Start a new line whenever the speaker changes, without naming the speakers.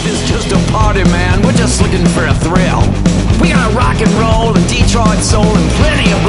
life is just a party, man. We're just looking for a thrill. We got rock and roll and Detroit soul and plenty of